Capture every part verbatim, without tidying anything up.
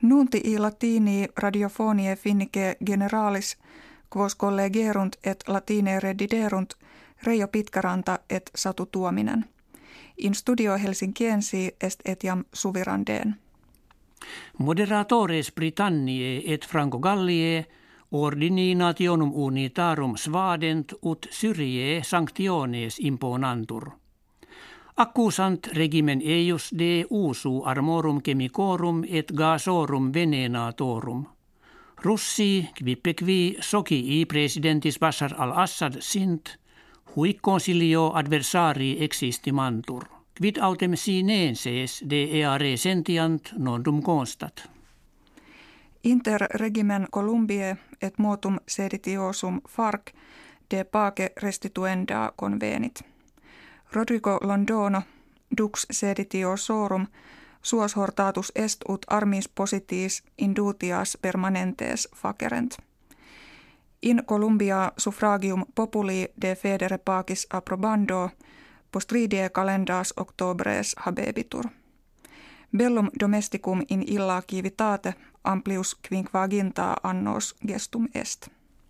Nunti i latini radiofonie finnike generalis quos collegerunt et latine rediderunt Reijo Pitkäranta et Satu Tuominen. In studio Helsinkiensi est etiam Suvirandeen. Moderatores Britanniae et Franco Galliae ordini nationum unitarum svadent ut Syriae sanctiones imponantur. Accusant regimen eius de usu armorum chemicorum et gasorum venenatorum. Russi quipequi socii presidentis Bashar al-Assad sint, huic consilio adversari existimantur. Quid autem sinenses de eare sentiant nondum constat. Inter regimen Columbiae et motum seditiosum Farc de pace restituenda convenit. Rodrigo Londono, dux seditiosorum, suos hortatus est ut armis positis indutias permanentes facerent. In Columbia suffragium populi de federe pacis approbando, postridie calendas octobres habebitur. Bellum domesticum in illa civitate amplius quinquaginta annos gestum est.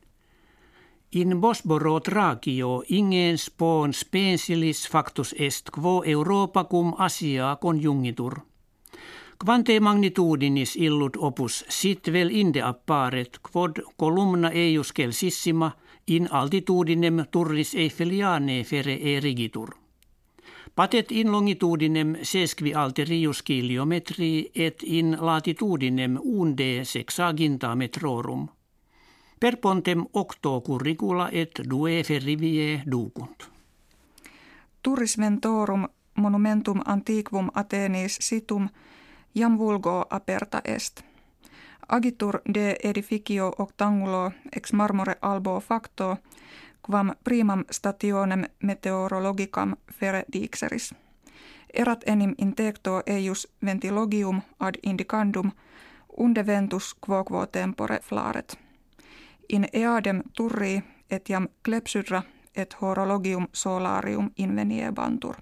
In Bosporo Thrakio ingens pons pensilis factus est quo Europa cum Asia conjungitur. Quante magnitudinis illud opus sit vel inde apparet quod columna eius celsissima in altitudinem turris Eiffelianae fere erigitur. Patet in longitudinem sesqui alterius kilometri et in latitudinem unde sexaginta metrorum. Per pontem octo curricula et due ferrivie ducunt. Turris ventorum monumentum antiquum Athenis situm jam vulgo aperta est. Agitur de edificio octangulo ex marmore albo facto, quam primam stationem meteorologicam fere dixeris. Erat enim intecto eius ventilogium ad indicandum, unde ventus quo quo tempore flaret. In eadem turri etiam clepsydra et horologium solarium inveniebantur.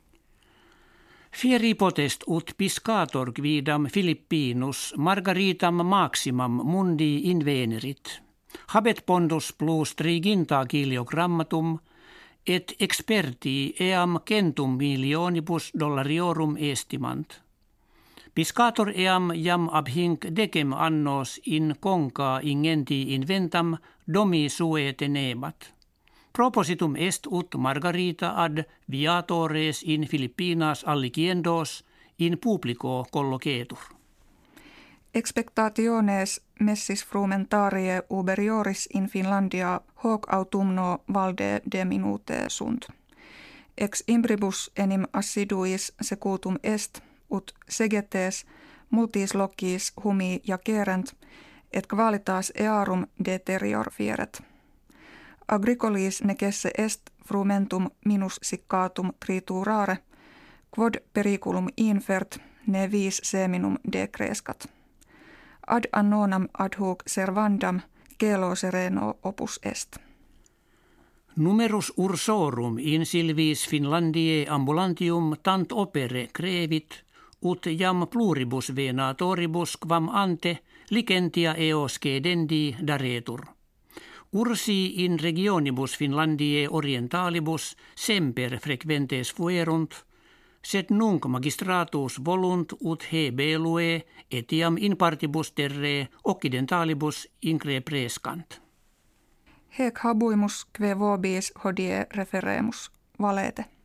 Fieri potest ut piscator quidam Philippinus margaritam maximam mundi invenerit. Habet pondus plus triginta kilogrammatum et experti eam centum millionibus dollariorum estimant. Piscator eam jam ab hinc decem annos in conca ingenti inventam domi sue tenebat. Propositum est ut margarita ad viatores in Filippinas alliciendos in publico collocetur. Expectationes messis frumentarie uberioris in Finlandia hoc autumno valde de minute sunt. Ex imbribus enim assiduis secutum est ut segetes multis locis humi jacerent et qualitas earum deterior fieret. Agricolis necesse est frumentum minus siccatum triturare, quod periculum infert ne vis seminum decrescat. Ad annonam ad hoc servandam celo sereno opus est. Numerus ursorum in silvis Finlandiae ambulantium tant opere crevit, ut jam pluribus venatoribus quam ante licentia eos cedendi daretur. Ursi in regionibus Finlandiae orientalibus semper frequentes fuerunt, sed nunc magistratus volunt ut he belue etiam in partibus terre occidentalibus incre prescant. Hec habuimus que vobis hodie referemus valete.